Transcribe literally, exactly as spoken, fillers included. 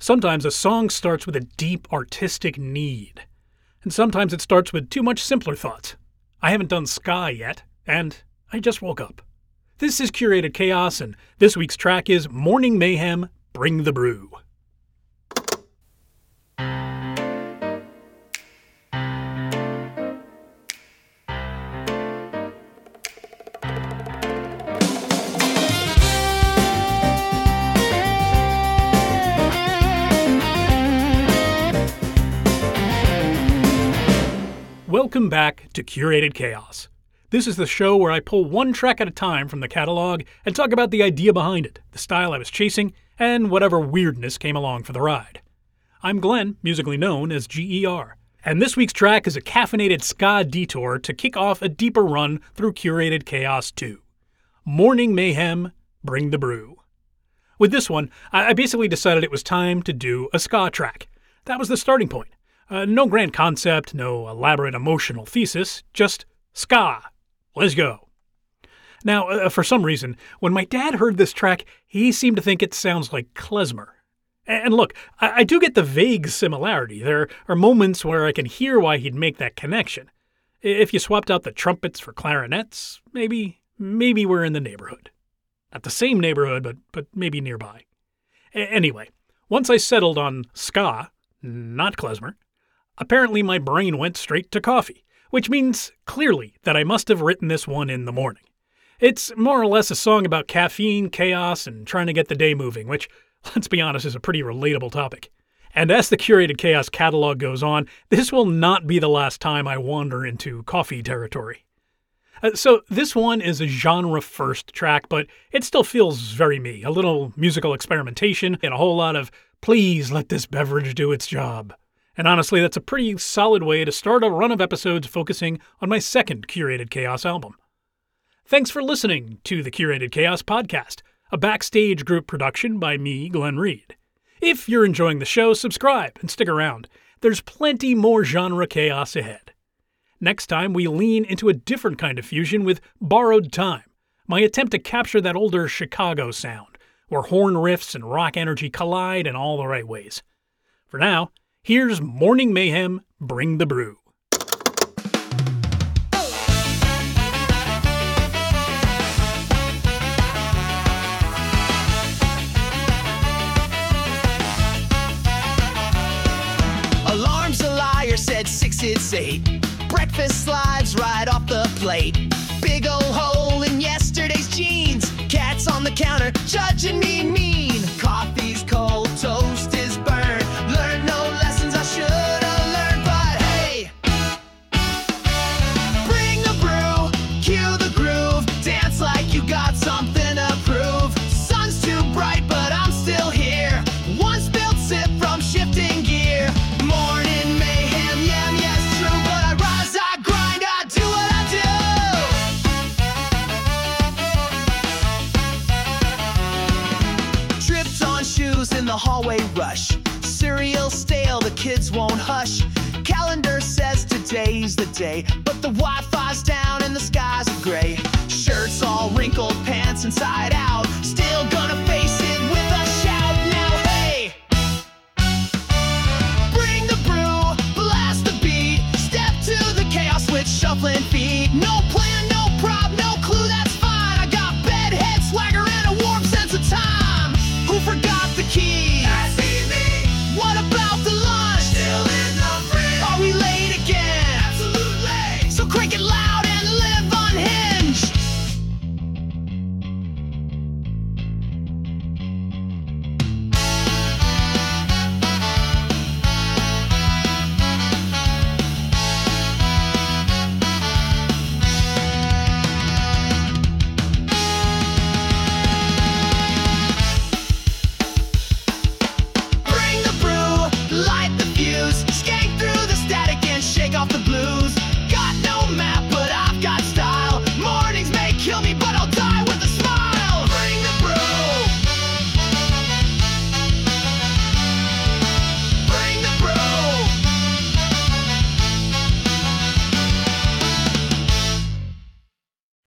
Sometimes a song starts with a deep artistic need, and sometimes it starts with too much simpler thoughts. I haven't done ska yet, and I just woke up. This is Curated Chaos, and this week's track is Morning Mayhem, Bring the Brew. Welcome back to Curated Chaos. This is the show where I pull one track at a time from the catalog and talk about the idea behind it, the style I was chasing, and whatever weirdness came along for the ride. I'm Glenn, musically known as G E R, and this week's track is a caffeinated ska detour to kick off a deeper run through Curated Chaos two. Morning Mayhem, Bring the Brew. With this one, I basically decided it was time to do a ska track. That was the starting point. Uh, no grand concept, no elaborate emotional thesis, just ska. Let's go. Now, uh, for some reason, when my dad heard this track, he seemed to think it sounds like klezmer. And look, I, I do get the vague similarity. There are moments where I can hear why he'd make that connection. If you swapped out the trumpets for clarinets, maybe, maybe we're in the neighborhood. Not the same neighborhood, but, but maybe nearby. A- anyway, once I settled on ska, not klezmer, apparently my brain went straight to coffee, which means clearly that I must have written this one in the morning. It's more or less a song about caffeine, chaos, and trying to get the day moving, which, let's be honest, is a pretty relatable topic. And as the Curated Chaos catalog goes on, this will not be the last time I wander into coffee territory. Uh, so this one is a genre-first track, but it still feels very me. A little musical experimentation and a whole lot of, please let this beverage do its job. And honestly, that's a pretty solid way to start a run of episodes focusing on my second Curated Chaos album. Thanks for listening to the Curated Chaos podcast, a backstage group production by me, Glenn Reed. If you're enjoying the show, subscribe and stick around. There's plenty more genre chaos ahead. Next time, we lean into a different kind of fusion with Borrowed Time, my attempt to capture that older Chicago sound, where horn riffs and rock energy collide in all the right ways. For now, here's Morning Mayhem, Bring the Brew. Alarm's a liar, said six, it's eight. Breakfast slides right off the plate. Big ol' hole in yesterday's jeans. Cats on the counter judging me mean. Coffee's cold, toast is burned. Learned no lessons I should have learned, but hey, bring the brew, cue the groove, dance like you got something to prove. Sun's too bright, but I'm still here. One spilled sip from shifting gear. Morning mayhem, yeah, yes, true, but I rise, I grind, I do what I do. Tripped on shoes in the hallway rush. Cereal stale, the kids won't hush. Calendar says today's the day, but the Wi-Fi's down and the skies are gray. Shirts all wrinkled, pants inside out. Still gonna face it.